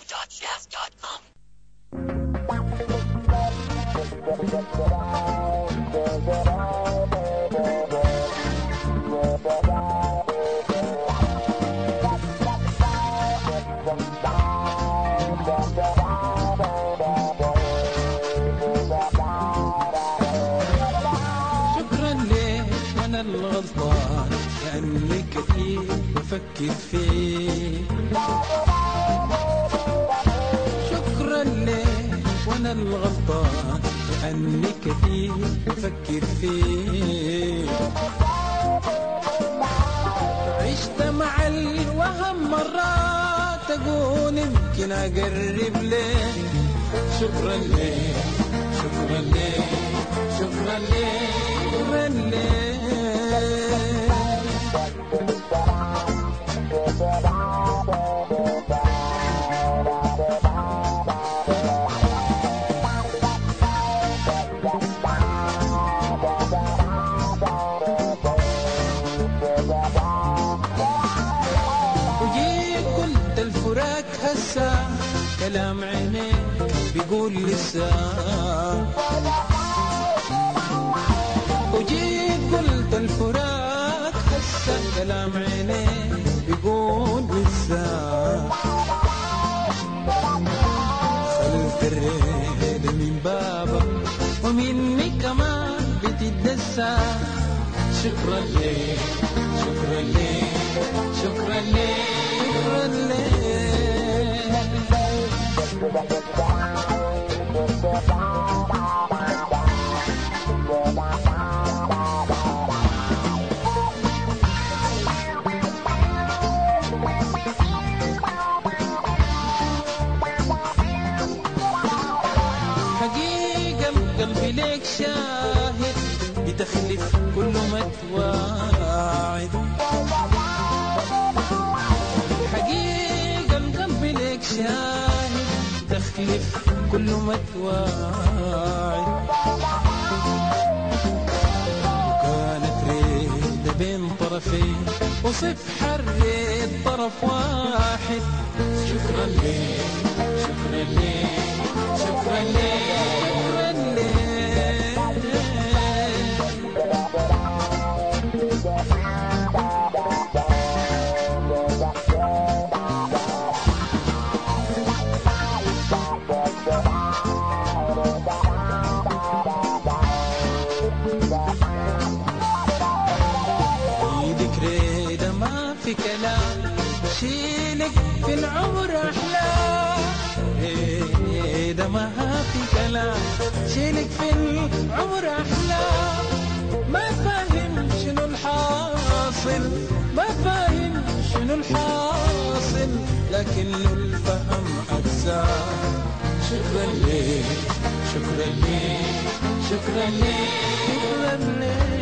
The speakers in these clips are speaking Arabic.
www.jazz.com. شكرا ليك وانا الغلطان لاني كثير بفكر فيك. شكرا ليك وانا الغلطان لاني كثير بفكر فيك. عشت مع الوهم مرات اقول يمكن اقرب ليك. شكرا ليك شكرا ليك شكرا ليك شكرا ليك. وجيت قلت الفراق هسه كلام عينيك بيقول لسه. وجيت قلت الفراق هسه كلام عينيك بيقول لسه. خلت الريد من بابك ومني كمان بتدسى. شكرا ليك شكرا ليك شكرا ليك شكرا ليك. حقيقة قلبي ليك شاهد بتخلف كل ما تواعد. حقيقة القلب ليك شاهد تخلف كل ما تواعد. وكانت ريدة بين طرفين وصف حريت طرف واحد. شكرا ليك شكرا ليك شكرا ليك شكرا ليك. ايدك ريدة ما في كلام شيلك في العمر احلام. ريدة ما في كلام شيلك في العمر احلام. ما فاهم شنو الحاصل ما فاهم شنو الحاصل لكنه الفهم اجزاء. شكرا ليك شكرا ليك شكرا ليك شكرا ليك.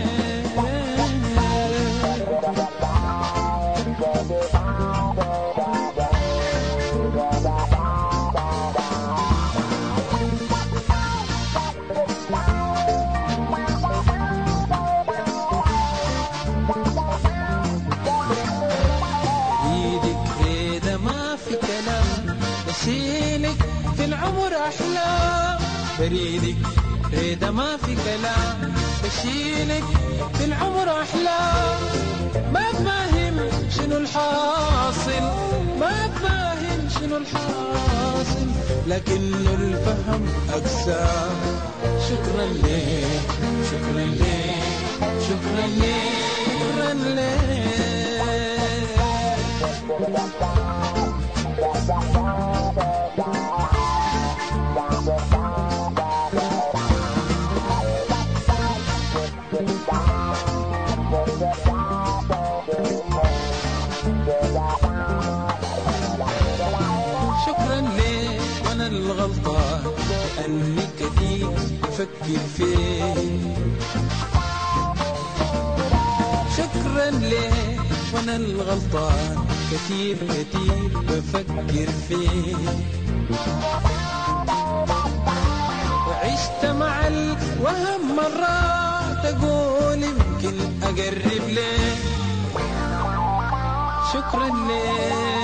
بشيلك في العمر أحلام. بريدك ريدة ما في كلام بشيلك في العمر أحلام. ما فاهم شنو الحاصل ما فاهم شنو الحاصل لكنه الفهم أقسى. شكرا ليك شكرا ليك شكرا ليك شكرا ليك. شكرا ليك وانا الغلطان لاني كثير بفكر فيك. شكرا ليك وانا الغلطان كثير كثير بفكر فيك. وعشت مع الوهم مرات اقول يمكن اقرب ليك. شكرا ليك